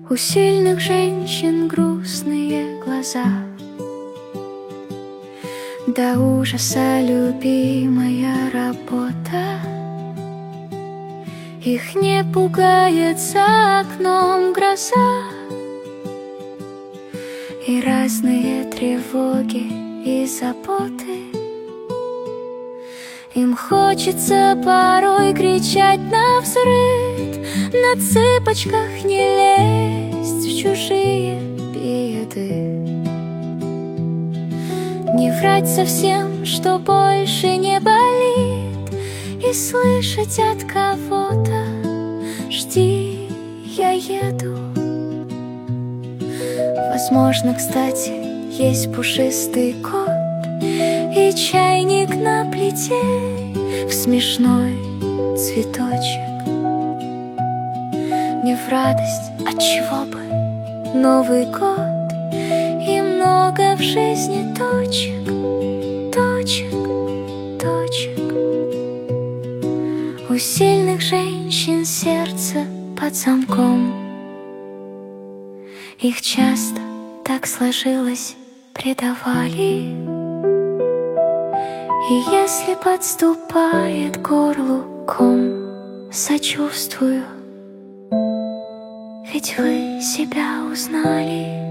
У сильных женщин грустные глаза, до ужаса любимая работа. Их не пугает за окном гроза и разные тревоги и заботы. Им хочется порой кричать навзрыд, на цыпочках не лезть в чужие беды, не врать совсем, что больше не болит, и слышать от кого-то: жди, я еду. Возможно, кстати, есть пушистый кот и чайник на плите в смешной цветочек. Не в радость, отчего бы Новый год, и много в жизни точек, точек, точек. У сильных женщин сердце под замком, их часто так сложилось, предавали. И если подступает к горлу ком, сочувствую, ведь вы себя узнали.